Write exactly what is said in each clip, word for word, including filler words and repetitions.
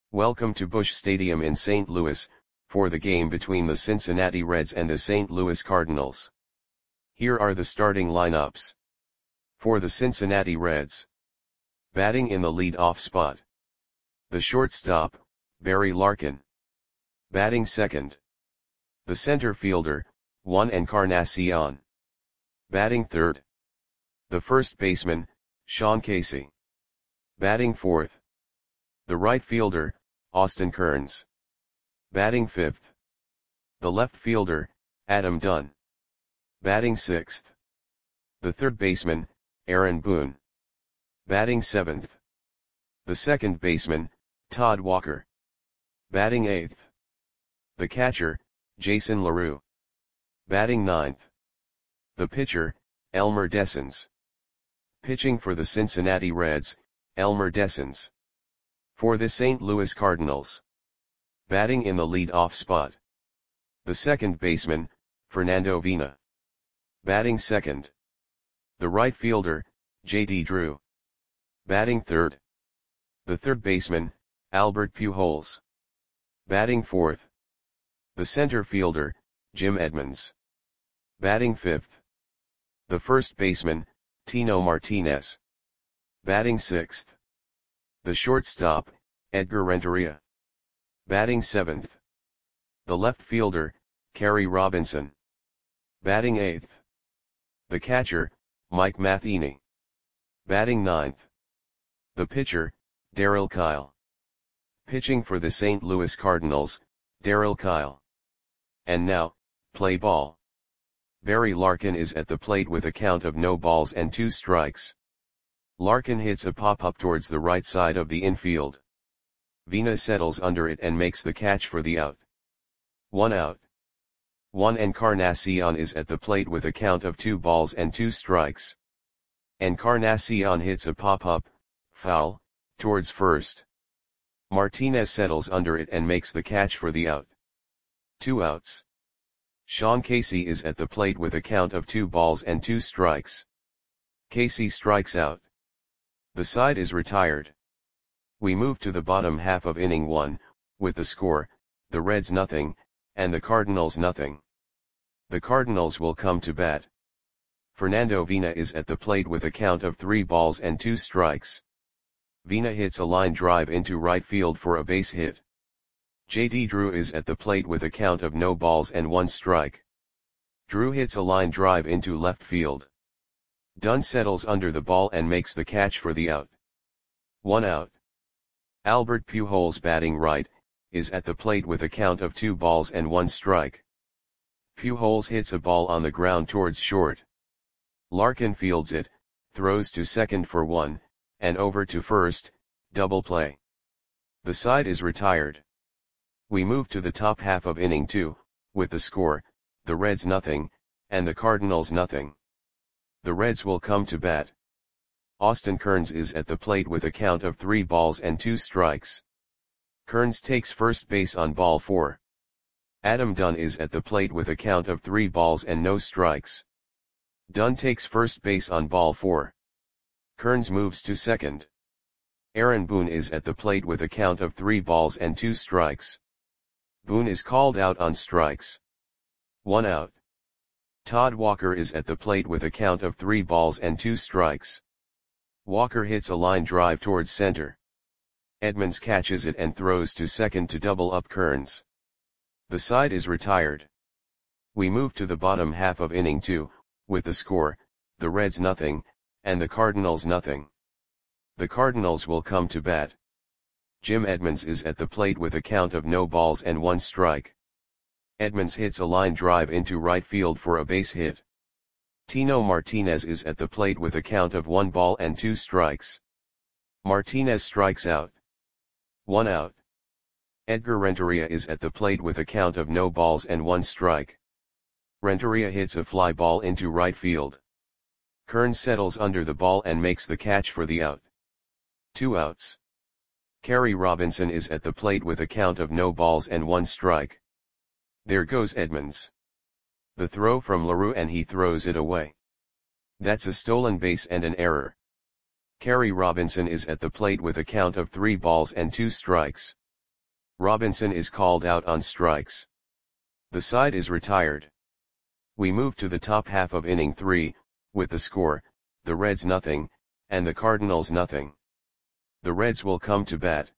Welcome to Busch Stadium in Saint Louis, for the game between the Cincinnati Reds and the Saint Louis Cardinals. Here are the starting lineups. For the Cincinnati Reds. Batting in the lead-off spot. The shortstop, Barry Larkin. Batting second. The center fielder, Juan Encarnacion. Batting third. The first baseman, Sean Casey. Batting fourth. The right fielder, Austin Kearns. Batting fifth. The left fielder, Adam Dunn. Batting sixth. The third baseman, Aaron Boone. Batting seventh. The second baseman, Todd Walker. Batting eighth. The catcher, Jason LaRue. Batting ninth. The pitcher, Elmer Dessens. Pitching for the Cincinnati Reds, Elmer Dessens. For the Saint Louis Cardinals. Batting in the lead-off spot. The second baseman, Fernando Vina. Batting second. The right fielder, J D Drew. Batting third. The third baseman, Albert Pujols. Batting fourth. The center fielder, Jim Edmonds. Batting fifth. The first baseman, Tino Martinez. Batting sixth. The shortstop, Edgar Renteria. Batting seventh. The left fielder, Kerry Robinson. Batting eighth. The catcher, Mike Matheny. Batting ninth. The pitcher, Darryl Kile. Pitching for the Saint Louis Cardinals, Darryl Kile. And now, play ball. Barry Larkin is at the plate with a count of no balls and two strikes. Larkin hits a pop-up towards the right side of the infield. Vina settles under it and makes the catch for the out. One out. Juan Encarnacion is at the plate with a count of two balls and two strikes. Encarnacion hits a pop-up, foul, towards first. Martinez settles under it and makes the catch for the out. Two outs. Sean Casey is at the plate with a count of two balls and two strikes. Casey strikes out. The side is retired. We move to the bottom half of inning one, with the score, the Reds nothing, and the Cardinals nothing. The Cardinals will come to bat. Fernando Vina is at the plate with a count of three balls and two strikes. Vina hits a line drive into right field for a base hit. J D Drew is at the plate with a count of no balls and one strike. Drew hits a line drive into left field. Dunn settles under the ball and makes the catch for the out. One out. Albert Pujols, batting right, is at the plate with a count of two balls and one strike. Pujols hits a ball on the ground towards short. Larkin fields it, throws to second for one, and over to first, double play. The side is retired. We move to the top half of inning two, with the score, the Reds nothing, and the Cardinals nothing. The Reds will come to bat. Austin Kearns is at the plate with a count of three balls and two strikes. Kearns takes first base on ball four. Adam Dunn is at the plate with a count of three balls and no strikes. Dunn takes first base on ball four. Kearns moves to second. Aaron Boone is at the plate with a count of three balls and two strikes. Boone is called out on strikes. One out. Todd Walker is at the plate with a count of three balls and two strikes. Walker hits a line drive towards center. Edmonds catches it and throws to second to double up Kearns. The side is retired. We move to the bottom half of inning two, with the score, the Reds nothing, and the Cardinals nothing. The Cardinals will come to bat. Jim Edmonds is at the plate with a count of no balls and one strike. Edmonds hits a line drive into right field for a base hit. Tino Martinez is at the plate with a count of one ball and two strikes. Martinez strikes out. One out. Edgar Renteria is at the plate with a count of no balls and one strike. Renteria hits a fly ball into right field. Kearns settles under the ball and makes the catch for the out. Two outs. Kerry Robinson is at the plate with a count of no balls and one strike. There goes Edmonds. The throw from LaRue and he throws it away. That's a stolen base and an error. Kerry Robinson is at the plate with a count of three balls and two strikes. Robinson is called out on strikes. The side is retired. We move to the top half of inning three, with the score, the Reds nothing, and the Cardinals nothing. The Reds will come to bat.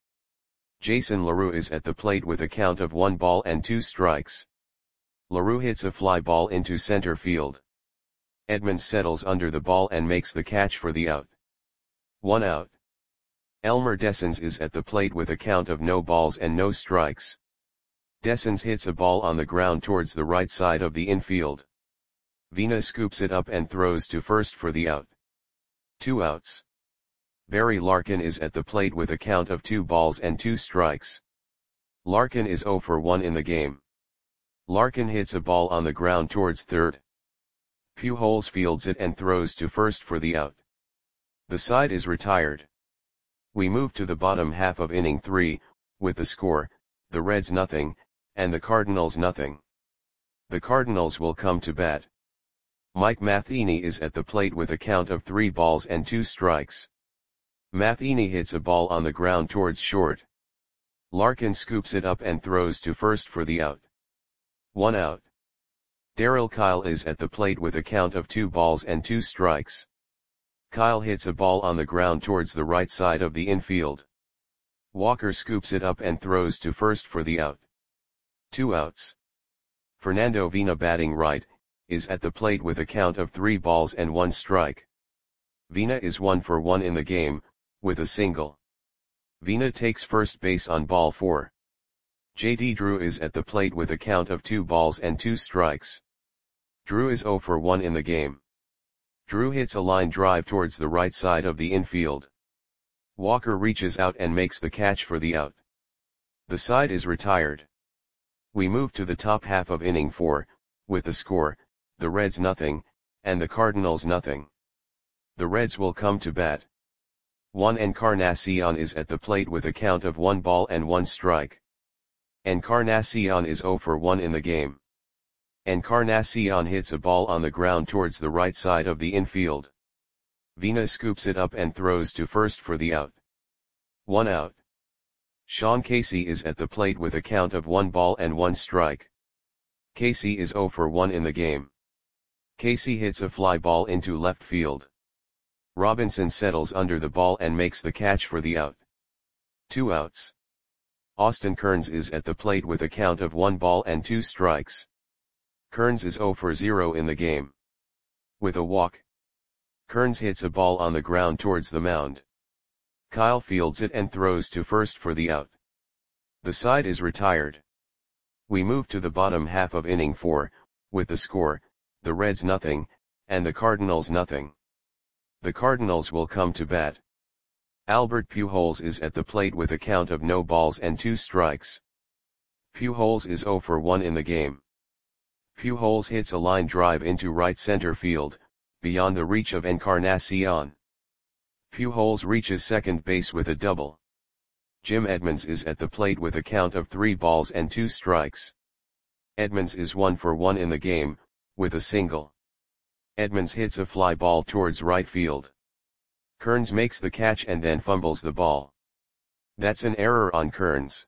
Jason LaRue is at the plate with a count of one ball and two strikes. LaRue hits a fly ball into center field. Edmonds settles under the ball and makes the catch for the out. One out. Elmer Dessens is at the plate with a count of no balls and no strikes. Dessens hits a ball on the ground towards the right side of the infield. Vina scoops it up and throws to first for the out. Two outs. Barry Larkin is at the plate with a count of two balls and two strikes. Larkin is oh for one in the game. Larkin hits a ball on the ground towards third. Pujols fields it and throws to first for the out. The side is retired. We move to the bottom half of inning three, with the score, the Reds nothing, and the Cardinals nothing. The Cardinals will come to bat. Mike Matheny is at the plate with a count of three balls and two strikes. Matheny hits a ball on the ground towards short. Larkin scoops it up and throws to first for the out. One out. Darryl Kyle is at the plate with a count of two balls and two strikes. Kyle hits a ball on the ground towards the right side of the infield. Walker scoops it up and throws to first for the out. Two outs. Fernando Vina, batting right, is at the plate with a count of three balls and one strike. Vina is one for one in the game, with a single. Vina takes first base on ball four. J D Drew is at the plate with a count of two balls and two strikes. Drew is oh for one in the game. Drew hits a line drive towards the right side of the infield. Walker reaches out and makes the catch for the out. The side is retired. We move to the top half of inning four, with the score, the Reds nothing, and the Cardinals nothing. The Reds will come to bat. Juan Encarnacion is at the plate with a count of one ball and one strike. Encarnacion is oh for one in the game. Encarnacion hits a ball on the ground towards the right side of the infield. Vina scoops it up and throws to first for the out. One out. Sean Casey is at the plate with a count of one ball and one strike. Casey is oh for one in the game. Casey hits a fly ball into left field. Robinson settles under the ball and makes the catch for the out. Two outs. Austin Kearns is at the plate with a count of one ball and two strikes. Kearns is oh for zero in the game. With a walk. Kearns hits a ball on the ground towards the mound. Kyle fields it and throws to first for the out. The side is retired. We move to the bottom half of inning four, with the score, the Reds nothing, and the Cardinals nothing. The Cardinals will come to bat. Albert Pujols is at the plate with a count of no balls and two strikes. Pujols is oh for one in the game. Pujols hits a line drive into right center field, beyond the reach of Encarnacion. Pujols reaches second base with a double. Jim Edmonds is at the plate with a count of three balls and two strikes. Edmonds is one for one in the game, with a single. Edmonds hits a fly ball towards right field. Kearns makes the catch and then fumbles the ball. That's an error on Kearns.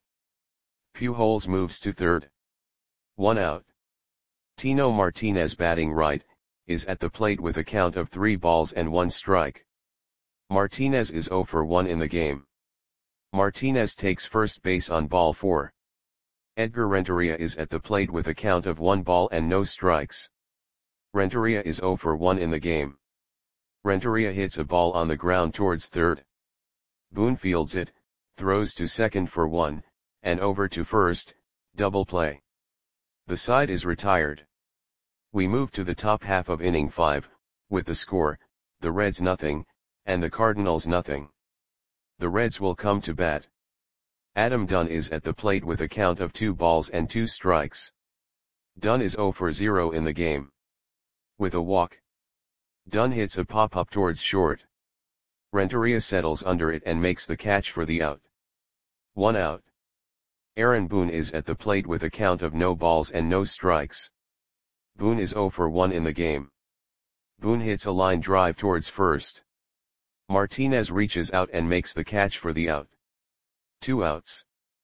Pujols moves to third. One out. Tino Martinez, batting right, is at the plate with a count of three balls and one strike. Martinez is oh for one in the game. Martinez takes first base on ball four. Edgar Renteria is at the plate with a count of one ball and no strikes. Renteria is oh for one in the game. Renteria hits a ball on the ground towards third. Boone fields it, throws to second for one, and over to first, double play. The side is retired. We move to the top half of inning five, with the score, the Reds nothing, and the Cardinals nothing. The Reds will come to bat. Adam Dunn is at the plate with a count of two balls and two strikes. Dunn is oh for zero in the game. With a walk. Dunn hits a pop-up towards short. Renteria settles under it and makes the catch for the out. One out. Aaron Boone is at the plate with a count of no balls and no strikes. Boone is oh for one in the game. Boone hits a line drive towards first. Martinez reaches out and makes the catch for the out. Two outs.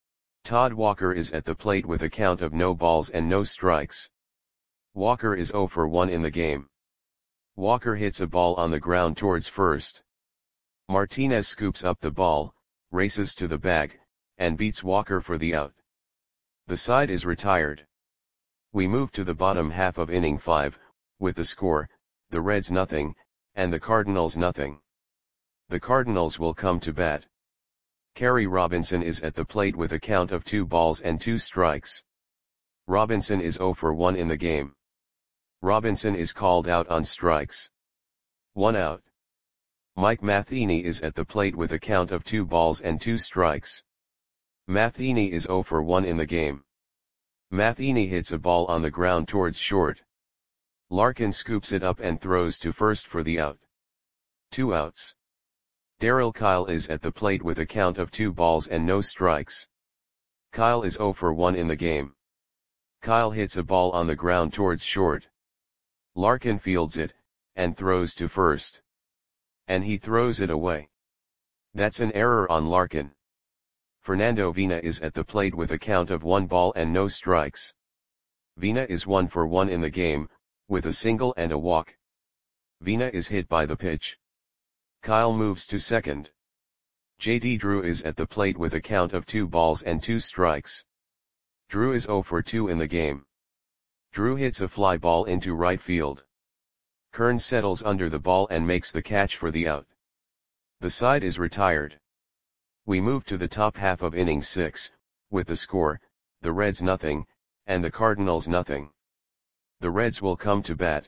Todd Walker is at the plate with a count of no balls and no strikes. Walker is zero for one in the game. Walker hits a ball on the ground towards first. Martinez scoops up the ball, races to the bag, and beats Walker for the out. The side is retired. We move to the bottom half of inning five, with the score, the Reds nothing, and the Cardinals nothing. The Cardinals will come to bat. Kerry Robinson is at the plate with a count of two balls and two strikes. Robinson is zero for one in the game. Robinson is called out on strikes. One out. Mike Matheny is at the plate with a count of two balls and two strikes. Matheny is zero for one in the game. Matheny hits a ball on the ground towards short. Larkin scoops it up and throws to first for the out. Two outs. Darryl Kile is at the plate with a count of two balls and no strikes. Kile is zero for one in the game. Kile hits a ball on the ground towards short. Larkin fields it, and throws to first. And he throws it away. That's an error on Larkin. Fernando Vina is at the plate with a count of one ball and no strikes. Vina is one for one in the game, with a single and a walk. Vina is hit by the pitch. Kile moves to second. J D Drew is at the plate with a count of two balls and two strikes. Drew is zero for two in the game. Drew hits a fly ball into right field. Kearns settles under the ball and makes the catch for the out. The side is retired. We move to the top half of inning six, with the score, the Reds nothing, and the Cardinals nothing. The Reds will come to bat.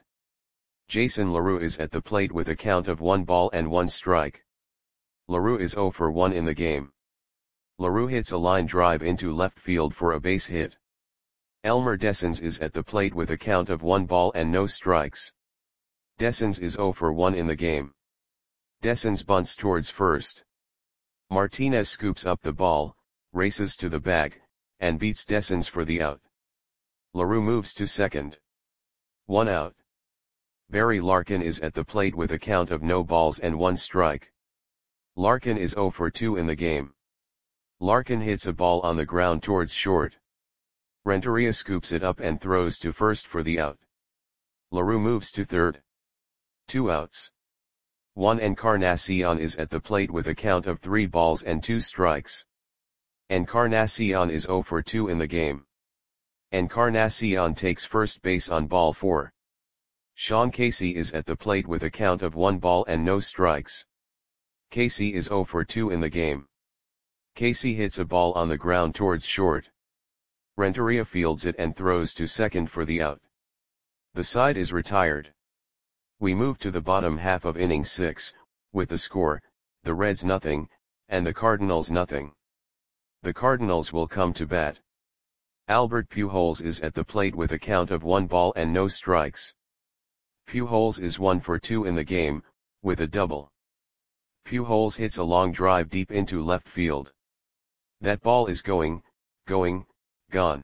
Jason LaRue is at the plate with a count of one ball and one strike. LaRue is zero for one in the game. LaRue hits a line drive into left field for a base hit. Elmer Dessens is at the plate with a count of one ball and no strikes. Dessens is zero for one in the game. Dessens bunts towards first. Martinez scoops up the ball, races to the bag, and beats Dessens for the out. LaRue moves to second. One out. Barry Larkin is at the plate with a count of no balls and one strike. Larkin is zero for two in the game. Larkin hits a ball on the ground towards short. Renteria scoops it up and throws to first for the out. LaRue moves to third. Two outs. Juan Encarnacion is at the plate with a count of three balls and two strikes. Encarnacion is zero for two in the game. Encarnacion takes first base on ball four. Sean Casey is at the plate with a count of one ball and no strikes. Casey is zero for two in the game. Casey hits a ball on the ground towards short. Renteria fields it and throws to second for the out. The side is retired. We move to the bottom half of inning six, with the score, the Reds nothing, and the Cardinals nothing. The Cardinals will come to bat. Albert Pujols is at the plate with a count of one ball and no strikes. Pujols is one for two in the game, with a double. Pujols hits a long drive deep into left field. That ball is going, going, gone.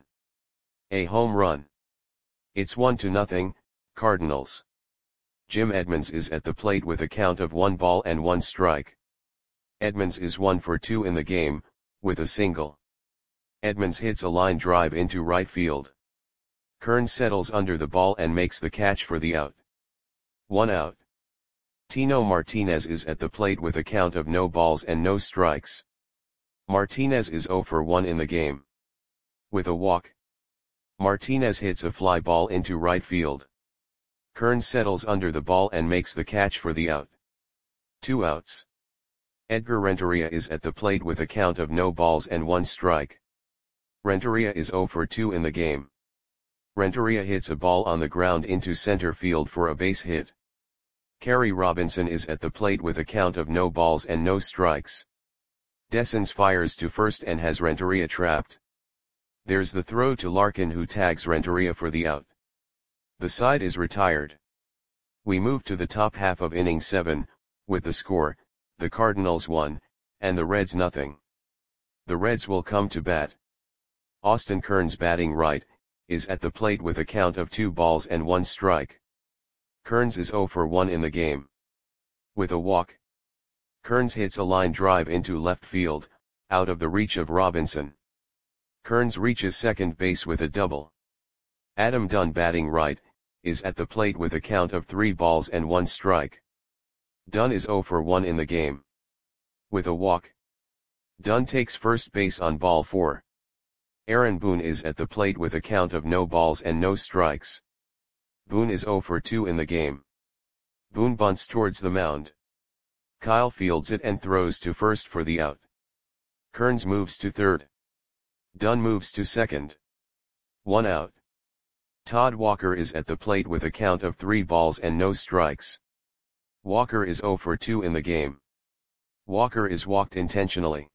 A home run. It's one to nothing, Cardinals. Jim Edmonds is at the plate with a count of one ball and one strike. Edmonds is one for two in the game, with a single. Edmonds hits a line drive into right field. Kearns settles under the ball and makes the catch for the out. One out. Tino Martinez is at the plate with a count of no balls and no strikes. Martinez is zero for one in the game. With a walk. Martinez hits a fly ball into right field. Kearns settles under the ball and makes the catch for the out. Two outs. Edgar Renteria is at the plate with a count of no balls and one strike. Renteria is zero for two in the game. Renteria hits a ball on the ground into center field for a base hit. Kerry Robinson is at the plate with a count of no balls and no strikes. Dessens fires to first and has Renteria trapped. There's the throw to Larkin, who tags Renteria for the out. The side is retired. We move to the top half of inning seven, with the score, the Cardinals one, and the Reds nothing. The Reds will come to bat. Austin Kearns, batting right, is at the plate with a count of two balls and one strike. Kearns is zero for one in the game. With a walk. Kearns hits a line drive into left field, out of the reach of Robinson. Kearns reaches second base with a double. Adam Dunn, batting right, is at the plate with a count of three balls and one strike. Dunn is oh for one in the game. With a walk, Dunn takes first base on ball four. Aaron Boone is at the plate with a count of no balls and no strikes. Boone is oh for two in the game. Boone bunts towards the mound. Kyle fields it and throws to first for the out. Kearns moves to third. Dunn moves to second. One out. Todd Walker is at the plate with a count of three balls and no strikes. Walker is oh for two in the game. Walker is walked intentionally.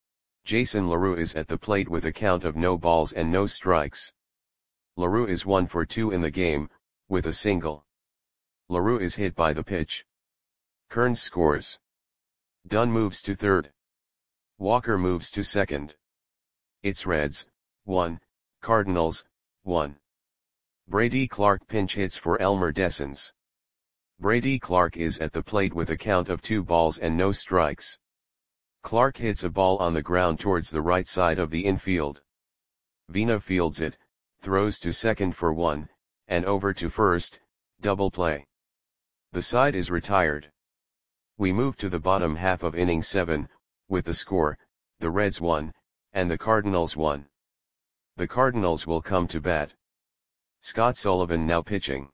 Jason LaRue is at the plate with a count of no balls and no strikes. LaRue is one for two in the game, with a single. LaRue is hit by the pitch. Kearns scores. Dunn moves to third. Walker moves to second. It's Reds, one, Cardinals, one. Brady Clark pinch hits for Elmer Dessens. Brady Clark is at the plate with a count of two balls and no strikes. Clark hits a ball on the ground towards the right side of the infield. Vina fields it, throws to second for one, and over to first, double play. The side is retired. We move to the bottom half of inning seven, with the score, the Reds one, and the Cardinals one. The Cardinals will come to bat. Scott Sullivan now pitching.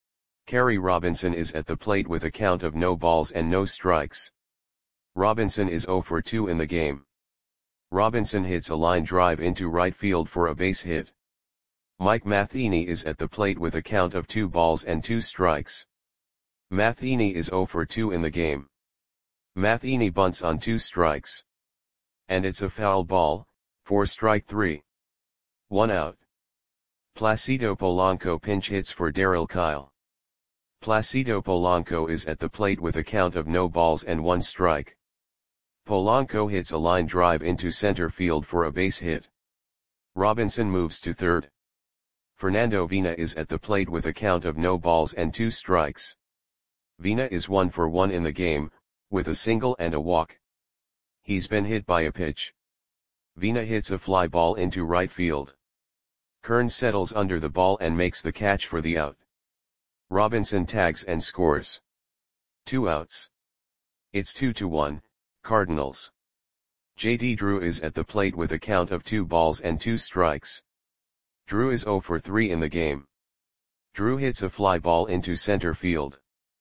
Kerry Robinson is at the plate with a count of no balls and no strikes. Robinson is oh for two in the game. Robinson hits a line drive into right field for a base hit. Mike Matheny is at the plate with a count of two balls and two strikes. Matheny is oh for two in the game. Matheny bunts on two strikes. And it's a foul ball, for strike three. One out. Placido Polanco pinch hits for Darryl Kyle. Placido Polanco is at the plate with a count of no balls and one strike. Polanco hits a line drive into center field for a base hit. Robinson moves to third. Fernando Vina is at the plate with a count of no balls and two strikes. Vina is one for one in the game, with a single and a walk. He's been hit by a pitch. Vina hits a fly ball into right field. Kearns settles under the ball and makes the catch for the out. Robinson tags and scores. Two outs. It's two to one, Cardinals. J D Drew is at the plate with a count of two balls and two strikes. Drew is oh for three in the game. Drew hits a fly ball into center field.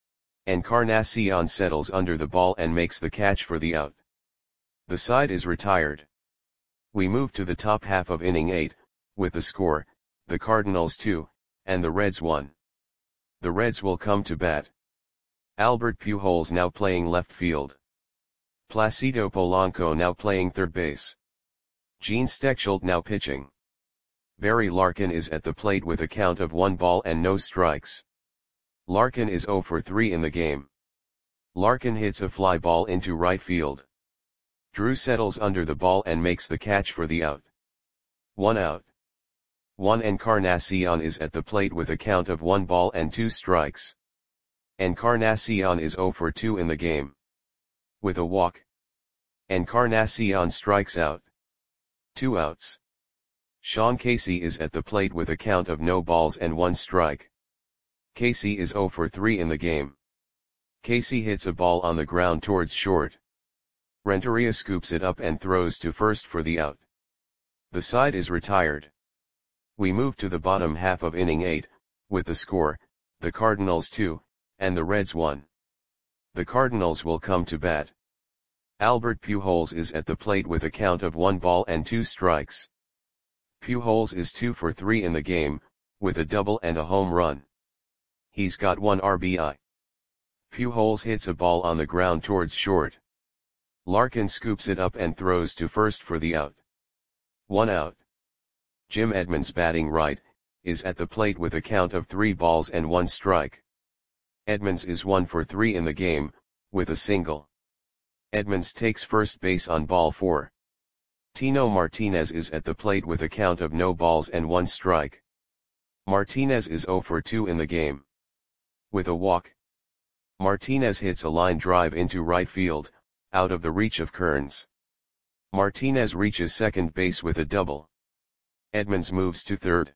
Encarnacion settles under the ball and makes the catch for the out. The side is retired. We move to the top half of inning eight, with the score, the Cardinals two, and the Reds one. The Reds will come to bat. Albert Pujols now playing left field. Placido Polanco now playing third base. Gene Steckschulte now pitching. Barry Larkin is at the plate with a count of one ball and no strikes. Larkin is oh for three in the game. Larkin hits a fly ball into right field. Drew settles under the ball and makes the catch for the out. One out. Juan Encarnacion is at the plate with a count of one ball and two strikes. Encarnacion is oh for two in the game. With a walk, Encarnacion strikes out. Two outs. Sean Casey is at the plate with a count of no balls and one strike. Casey is oh for three in the game. Casey hits a ball on the ground towards short. Renteria scoops it up and throws to first for the out. The side is retired. We move to the bottom half of inning eight, with the score, the Cardinals two, and the Reds one. The Cardinals will come to bat. Albert Pujols is at the plate with a count of one ball and two strikes. Pujols is two for three in the game, with a double and a home run. He's got one R B I. Pujols hits a ball on the ground towards short. Larkin scoops it up and throws to first for the out. One out. Jim Edmonds, batting right, is at the plate with a count of three balls and one strike. Edmonds is one for three in the game, with a single. Edmonds takes first base on ball four. Tino Martinez is at the plate with a count of no balls and one strike. Martinez is oh for two in the game. With a walk, Martinez hits a line drive into right field, out of the reach of Kearns. Martinez reaches second base with a double. Edmonds moves to third.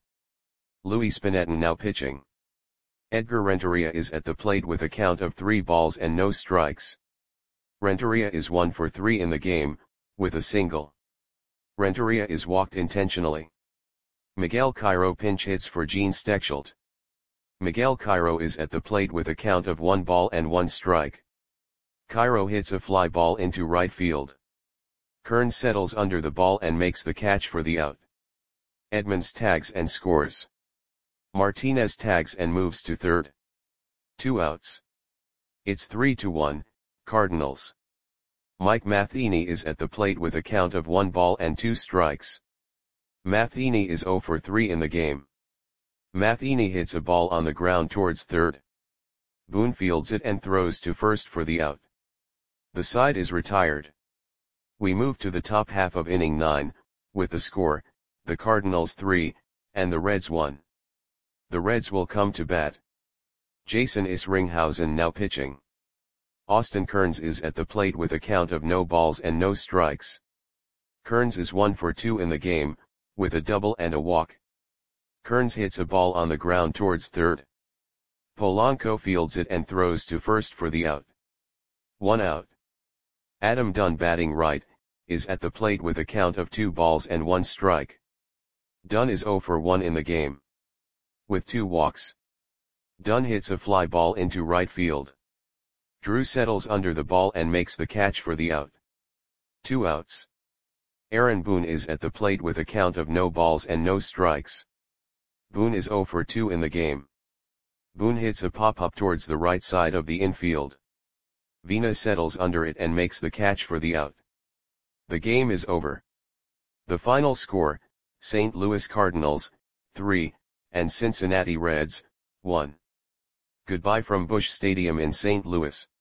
Luis Spinetta now pitching. Edgar Renteria is at the plate with a count of three balls and no strikes. Renteria is one for three in the game, with a single. Renteria is walked intentionally. Miguel Cairo pinch hits for Gene Stechelt. Miguel Cairo is at the plate with a count of one ball and one strike. Cairo hits a fly ball into right field. Kearns settles under the ball and makes the catch for the out. Edmonds tags and scores. Martinez tags and moves to third. Two outs. It's three to one, Cardinals. Mike Matheny is at the plate with a count of one ball and two strikes. Matheny is zero for three in the game. Matheny hits a ball on the ground towards third. Boone fields it and throws to first for the out. The side is retired. We move to the top half of inning nine, with the score, the Cardinals three, and the Reds one. The Reds will come to bat. Jason Isringhausen now pitching. Austin Kearns is at the plate with a count of no balls and no strikes. Kearns is one for two in the game, with a double and a walk. Kearns hits a ball on the ground towards third. Polanco fields it and throws to first for the out. One out. Adam Dunn batting right, is at the plate with a count of two balls and one strike. Dunn is zero for one in the game, with two walks. Dunn hits a fly ball into right field. Drew settles under the ball and makes the catch for the out. Two outs. Aaron Boone is at the plate with a count of no balls and no strikes. Boone is zero for two in the game. Boone hits a pop-up towards the right side of the infield. Vina settles under it and makes the catch for the out. The game is over. The final score, Saint Louis Cardinals, three, and Cincinnati Reds, one. Goodbye from Busch Stadium in Saint Louis.